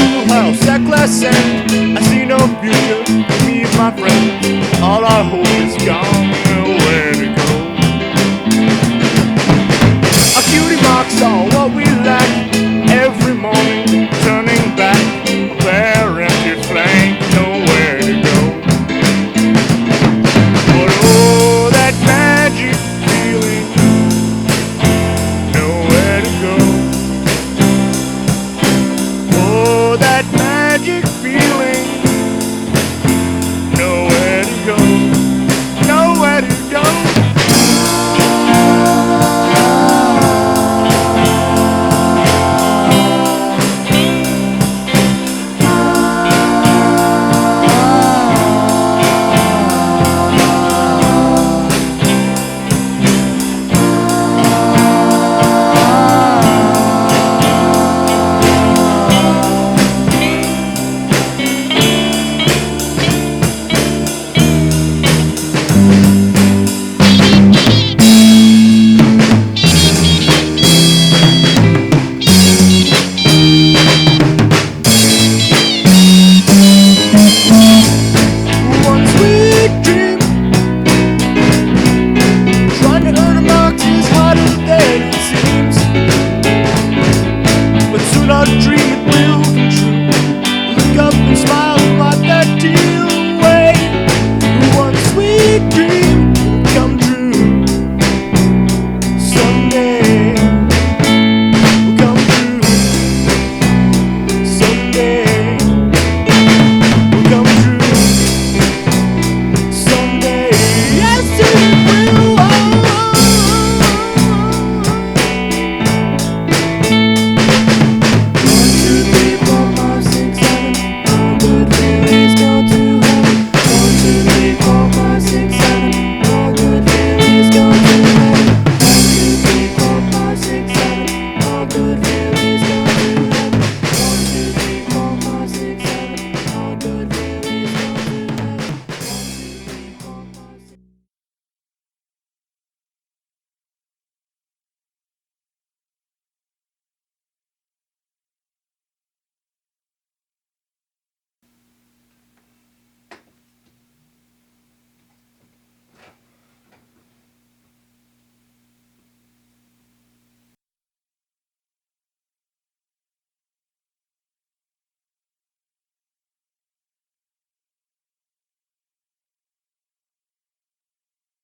schoolhouse at class end. I see no future for me and my friends. All our hope is gone, nowhere to go. Our cutie marks are what we lack. Every morning, turning back, a bare empty flank, nowhere to go. But oh, that magic feeling, nowhere to go. Oh, that magic feeling.